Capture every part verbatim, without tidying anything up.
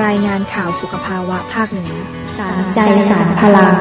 รายงานข่าวสุขภาวะภาคเหนือสารใจสารพลัง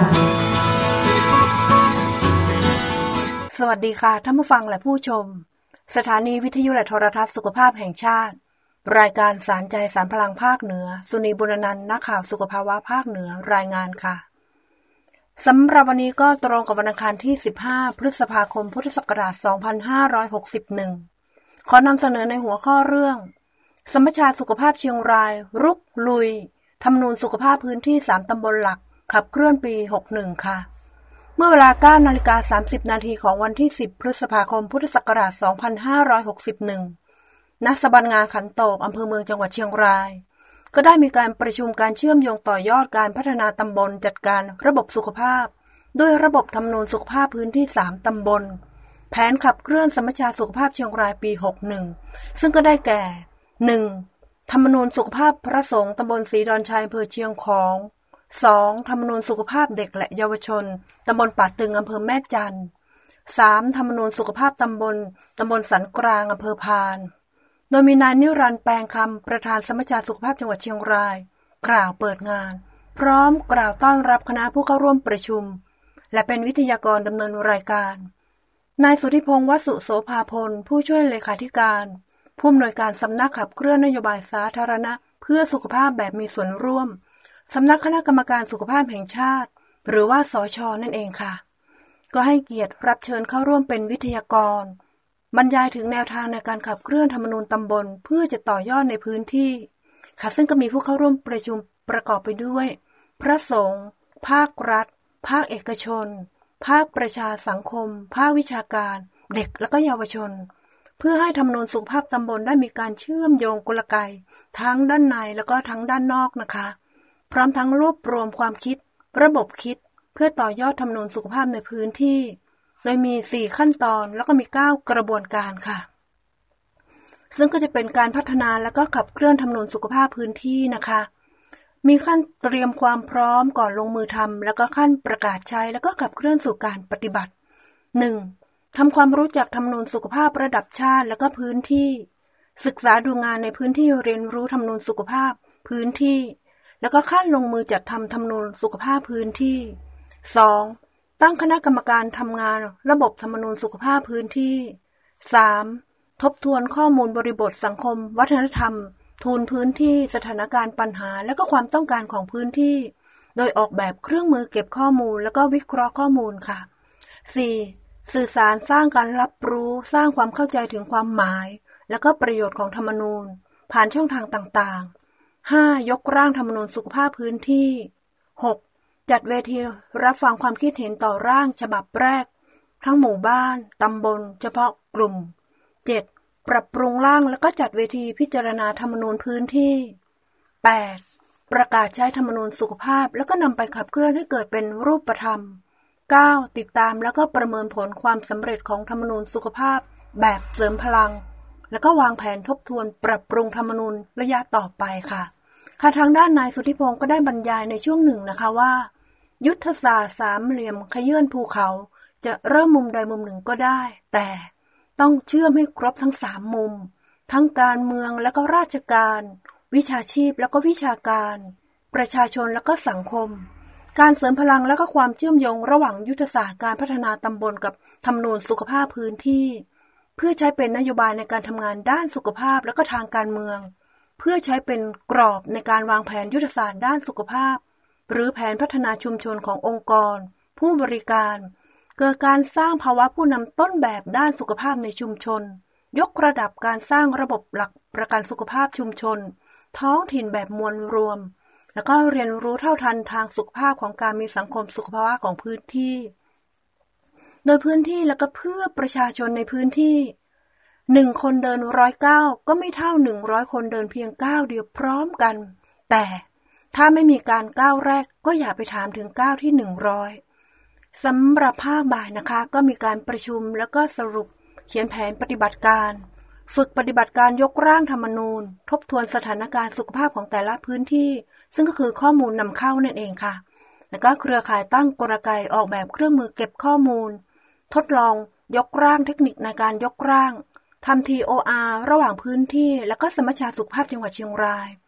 สวัสดีค่ะท่านผู้ฟังและผู้ชมสถานีวิทยุและโทรทัศน์สุขภาพแห่งชาติรายการสารใจสารพลังภาคเหนือสุนีบุรนันท์นักข่าวสุขภาวะภาคเหนือรายงานค่ะสำหรับวันนี้ก็ตรงกับวันอังคารที่สิบห้าพฤษภาคมพุทธศักราชสองพันห้าร้อยหกสิบเอ็ดขอนำเสนอในหัวข้อเรื่องสมัชชาสุขภาพเชียงรายรุกลุยธรรมนูญสุขภาพพื้นที่สามตำบลหลักขับเคลื่อนปีหกสิบเอ็ดค่ะเมื่อเวลา เก้านาฬิกาสามสิบนาทีของวันที่สิบพฤษภาคมพุทธศักราชสองพันห้าร้อยหกสิบเอ็ดณ สบันงาขันโตกอำเภอเมืองจังหวัดเชียงรายก็ได้มีการประชุมการเชื่อมโยงต่อยอดการพัฒนาตำบลจัดการระบบสุขภาพด้วยระบบธรรมนูญสุขภาพพื้นที่สามตำบลแผนขับเคลื่อนสมัชชาสุขภาพเชียงรายปีหกสิบเอ็ดซึ่งก็ได้แก่ หนึ่ง. ธรรมนูญสุขภาพพระสงฆ์ตำบลศรีดอนชัยอำเภอเชียงของ สอง. ธรรมนูญสุขภาพเด็กและเยาวชนตำบลป่าตึงอำเภอแม่จันทร์ สาม. ธรรมนูญสุขภาพตำบลตำบลสันกลางอำเภอพานโดยมีนายนิรันดร์แปลงคำประธานสมัชชาสุขภาพจังหวัดเชียงรายกล่าวเปิดงานพร้อมกล่าวต้อนรับคณะผู้เข้าร่วมประชุมและเป็นวิทยากรดำเนินรายการนายสุทธิพงษ์วสุโสภาพลผู้ช่วยเลขาธิการผู้อำนวยการสำนักขับเคลื่อนนโยบายสาธารณะเพื่อสุขภาพแบบมีส่วนร่วมสำนักคณะกรรมการสุขภาพแห่งชาติหรือว่าสช.นั่นเองค่ะก็ให้เกียรติรับเชิญเข้าร่วมเป็นวิทยากรบรรยายถึงแนวทางในการขับเคลื่อนธรรมนูญตำบลเพื่อจะต่อยอดในพื้นที่ค่ะซึ่งก็มีผู้เข้าร่วมประชุมประกอบไปด้วยพระสงฆ์ภาครัฐภาคเอกชนภาคประชาสังคมภาควิชาการเด็กและก็เยาวชนเพื่อให้ธรรมนูญสุขภาพตำบลได้มีการเชื่อมโยงกลไกทั้งด้านในแล้วก็ทั้งด้านนอกนะคะพร้อมทั้งรวบรวมความคิดระบบคิดเพื่อต่อยอดธรรมนูญสุขภาพในพื้นที่โดยมีสี่ขั้นตอนแล้วก็มีเก้ากระบวนการค่ะซึ่งก็จะเป็นการพัฒนาแล้วก็ขับเคลื่อนธรรมนูญสุขภาพพื้นที่นะคะมีขั้นเตรียมความพร้อมก่อนลงมือทำแล้วก็ขั้นประกาศใช้แล้วก็ขับเคลื่อนสู่การปฏิบัติ หนึ่ง. ทำความรู้จักธรรมนูญสุขภาพระดับชาติแล้วก็พื้นที่ศึกษาดูงานในพื้นที่เรียนรู้ธรรมนูญสุขภาพพื้นที่แล้วก็ขั้นลงมือจัดทำธรรมนูญสุขภาพพื้นที่ สอง. ตั้งคณะกรรมการทำงานระบบธรรมนูญสุขภาพพื้นที่ สาม. ทบทวนข้อมูลบริบทสังคมวัฒนธรรมทูลพื้นที่สถานการณ์ปัญหาและก็ความต้องการของพื้นที่โดยออกแบบเครื่องมือเก็บข้อมูลแล้วก็วิเคราะห์ข้อมูลค่ะ สี่. สื่อสารสร้างการรับรู้สร้างความเข้าใจถึงความหมายและก็ประโยชน์ของธรรมนูญผ่านช่องทางต่างๆ ห้า. ยกร่างธรรมนูญสุขภาพพื้นที่ หก. จัดเวทีรับฟังความคิดเห็นต่อร่างฉบับแรกทั้งหมู่บ้านตำบลเฉพาะกลุ่ม เจ็ด. ปรับปรุงร่างและก็จัดเวทีพิจารณาธรรมนูญพื้นที่ แปด. ประกาศใช้ธรรมนูญสุขภาพแล้วก็นำไปขับเคลื่อนให้เกิดเป็นรูปธรรม เก้า. ติดตามแล้วก็ประเมินผลความสำเร็จของธรรมนูญสุขภาพแบบเสริมพลังแล้วก็วางแผนทบทวนปรับปรุงธรรมนูญระยะต่อไปค่ะค่ะทางด้านนายสุทธิพงศ์ก็ได้บรรยายในช่วงหนึ่งนะคะว่ายุทธศาสตร์สามเหลี่ยมขยื่นภูเขาจะเริ่มมุมใดมุมหนึ่งก็ได้แต่ต้องเชื่อมให้ครบทั้งสามมุมทั้งการเมืองและก็ราชการวิชาชีพแล้วก็วิชาการประชาชนแล้วก็สังคมการเสริมพลังและก็ความเชื่อมโยงระหว่างยุทธศาสตร์การพัฒนาตำบลกับธรรมนูญสุขภาพพื้นที่เพื่อใช้เป็นนโยบายในการทำงานด้านสุขภาพและก็ทางการเมืองเพื่อใช้เป็นกรอบในการวางแผนยุทธศาสตร์ด้านสุขภาพหรือแผนพัฒนาชุมชนขององค์กรผู้บริการเกิดการสร้างภาวะผู้นำต้นแบบด้านสุขภาพในชุมชนยกระดับการสร้างระบบหลักประกันสุขภาพชุมชนท้องถิ่นแบบมวลรวมแล้วก็เรียนรู้เท่าทันทางสุขภาพของการมีสังคมสุขภาวะของพื้นที่โดยพื้นที่แล้วก็เพื่อประชาชนในพื้นที่หนึ่งคนเดินร้อยเก้าก็ไม่เท่าหนึ่งร้อยคนเดินเพียงก้าวเดียวพร้อมกันแต่ถ้าไม่มีการก้าวแรกก็อย่าไปถามถึงก้าวที่หนึ่งร้อยสำหรับภาคบ่ายนะคะก็มีการประชุมแล้วก็สรุปเขียนแผนปฏิบัติการฝึกปฏิบัติการยกร่างธรรมนูญทบทวนสถานการณ์สุขภาพของแต่ละพื้นที่ซึ่งก็คือข้อมูลนำเข้านั่นเองค่ะแล้วก็เครือข่ายตั้งกลไกออกแบบเครื่องมือเก็บข้อมูลทดลองยกร่างเทคนิคในการยกร่างทำ ที โอ อาร์ ระหว่างพื้นที่และก็สมัชชาสุขภาพจังหวัดเชียงรายป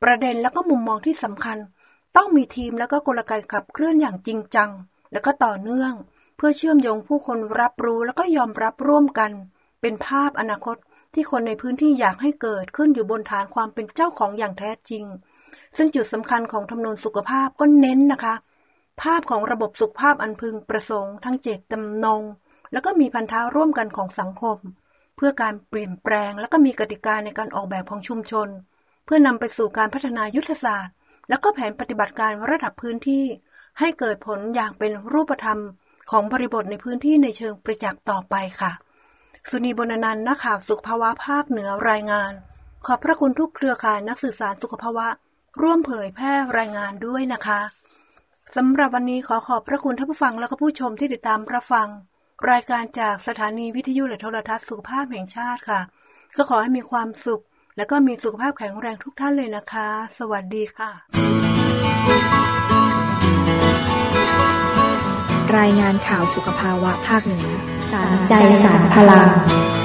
ประเด็นและก็มุมมองที่สำคัญต้องมีทีมและก็กลไกขับเคลื่อนอย่างจริงจังและก็ต่อเนื่องเพื่อเชื่อมโยงผู้คนรับรู้และก็ยอมรับร่วมกันเป็นภาพอนาคตที่คนในพื้นที่อยากให้เกิดขึ้นอยู่บนฐานความเป็นเจ้าของอย่างแท้จริงซึ่งจุดสำคัญของธรรมนูญสุขภาพก็เน้นนะคะภาพของระบบสุขภาพอันพึงประสงค์ทั้งเจตจำนงแล้วก็มีพันธะร่วมกันของสังคมเพื่อการเปลี่ยนแปลงและก็มีกติกาในการออกแบบของชุมชนเพื่อนำไปสู่การพัฒนายุทธศาสตร์และก็แผนปฏิบัติการระดับพื้นที่ให้เกิดผลอย่างเป็นรูปธรรมของบริบทในพื้นที่ในเชิงประจักษ์ต่อไปค่ะสุนี บุญนันท์นักข่าวสุขภาวะภาคเหนือรายงานขอบพระคุณทุกเครือข่ายนักสื่อสารสุขภาวะร่วมเผยแพร่รายงานด้วยนะคะสำหรับวันนี้ขอขอบพระคุณท่านผู้ฟังและก็ผู้ชมที่ติดตามรับฟังรายการจากสถานีวิทยุและโทรทัศน์สุขภาพแห่งชาติค่ะก็ขอให้มีความสุขและก็มีสุขภาพแข็งแรงทุกท่านเลยนะคะสวัสดีค่ะรายงานข่าวสุขภาวะภาคเหนือสารใจสารพลัง